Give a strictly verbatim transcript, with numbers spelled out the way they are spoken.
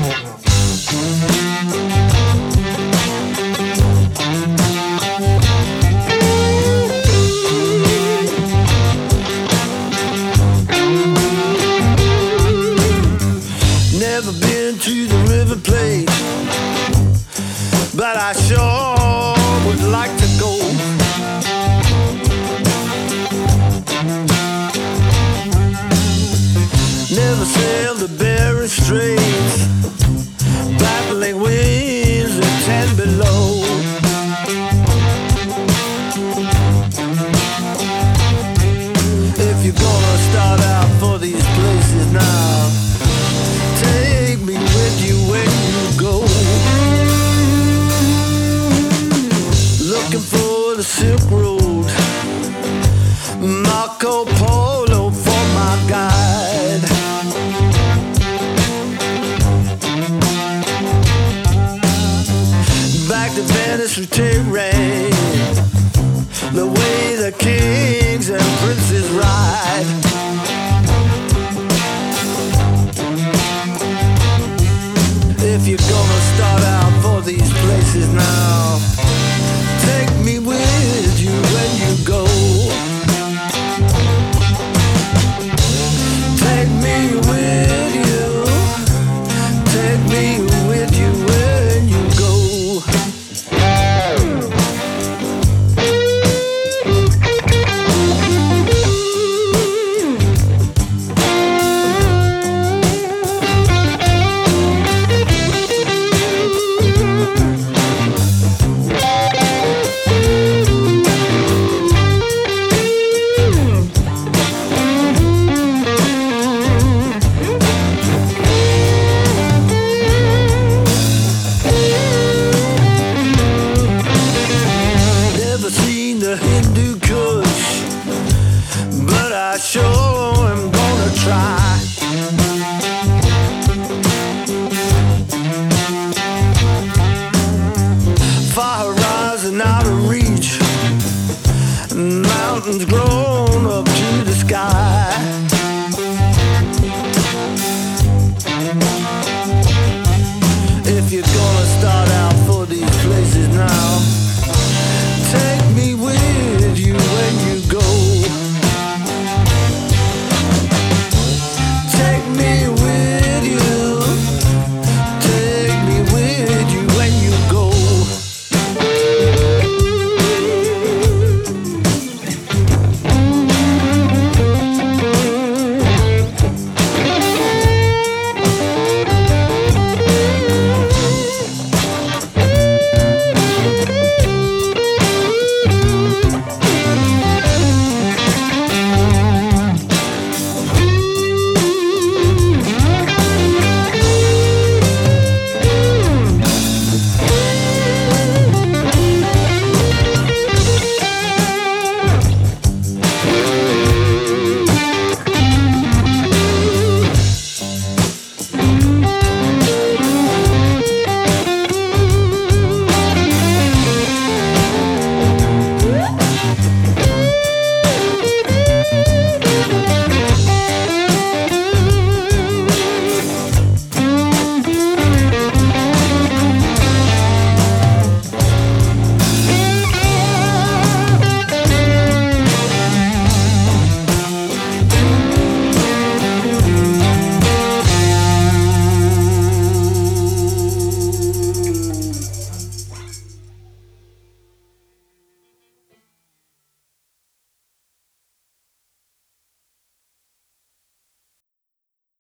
Never been to the River Plate, but I sure would like to go. Never sailed the Bering Straits, battling winds at ten below. If you're gonna start out for these places now, take me with you when you go. Looking for the Silk Road, Marco Polo for my guide. Back to Venice, we take rain.